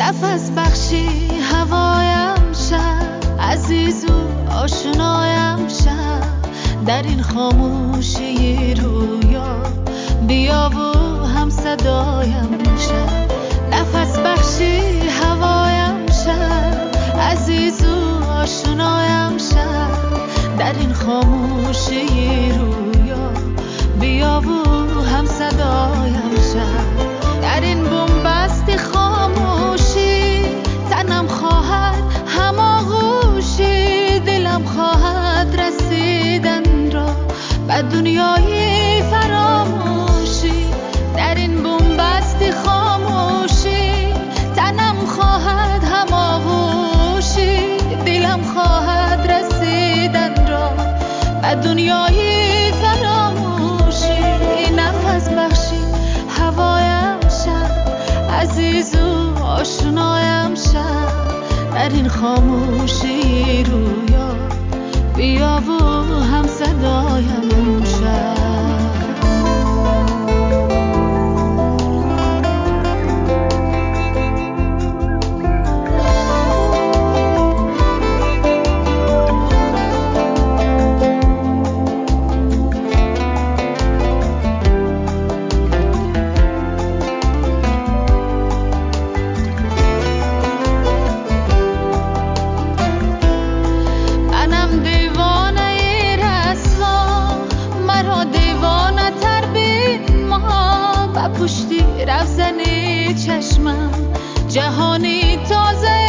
نفس بخشی هوایم شد، عزیز و آشنایم شد. در این خاموشی رویا بیا و هم صدایم شد. نفس بخشی هوایم شد، عزیز و آشنایم شد. در این خاموشی رویا بیا و هم صدایم شد. در این بنبست خاموشی تنم خواهد هماغوشی، دلم خواهد رسیدن را و دنیای فراموشی. در این بنبست خاموشی تنم خواهد هماغوشی، دلم خواهد رسیدن را و دنیای فراموشی. نفس بخشی هوایم شد، عزیز و آشنایم شد. در این خاموشی رویا بیا و هم صدایم شد. پشتی رفزنی چشمم جهانی تازه